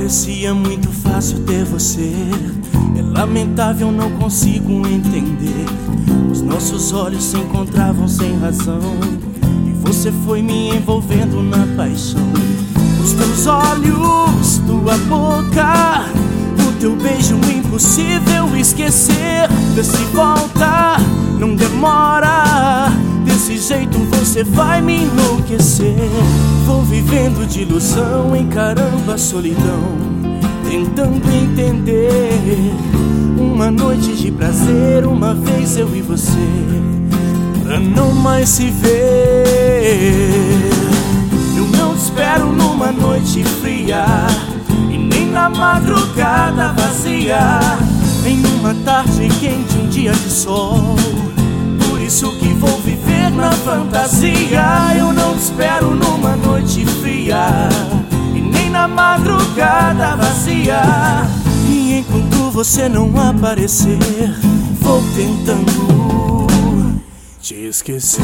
Parecia muito fácil ter você. É lamentável, não consigo entender. Os nossos olhos se encontravam sem razão, e você foi me envolvendo na paixão. Os teus olhos, tua boca, o teu beijo impossível esquecer. Vê se volta, não demora. Desse jeito você vai me enlouquecer. Vou vivendo de ilusão, encarando a solidão, tentando entender. Uma noite de prazer, uma vez eu e você, pra não mais se ver. Eu não te espero numa noite fria, e nem na madrugada vazia, em uma tarde quente, um dia de sol. Por isso que vou viver na fantasia. Eu não te espero numa noite fria, e nem na madrugada vazia. E enquanto você não aparecer, vou tentando te esquecer.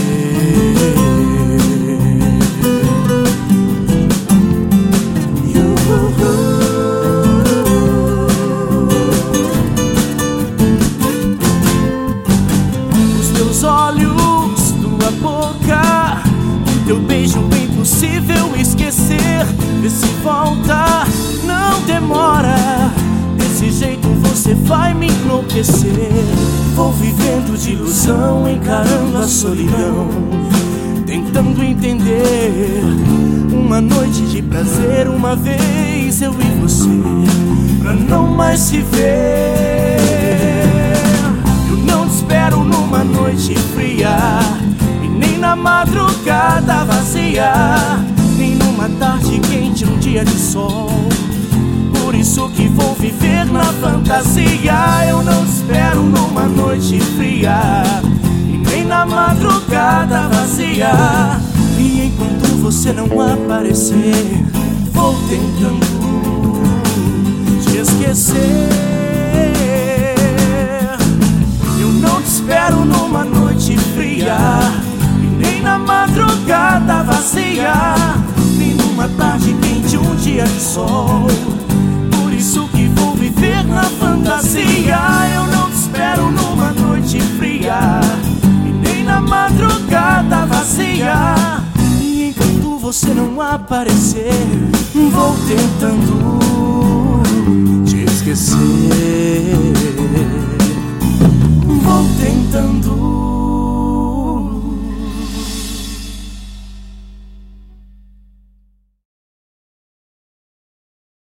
Os teus olhos, tua boca, o teu beijo impossível esquecer. Vê se volta, não demora. Desse jeito você vai me enlouquecer. Vou vivendo de ilusão, encarando a solidão, tentando entender. Uma noite de prazer, uma vez eu e você, pra não mais se ver. Eu não te espero numa noite fria, e nem na madrugada vazia, nem numa tarde quente, um dia de sol. Por isso que vou viver na fantasia. Eu não te espero numa noite fria, e nem na madrugada vazia. E enquanto você não aparecer, vou tentando te esquecer. Eu não te espero numa noite fria, e nem na madrugada vazia, nem numa tarde quente, um dia de sol. Por isso que vou viver na fantasia. Eu não te espero numa noite fria, e nem na madrugada vazia. E enquanto você não aparecer, vou tentando te esquecer. Vou tentando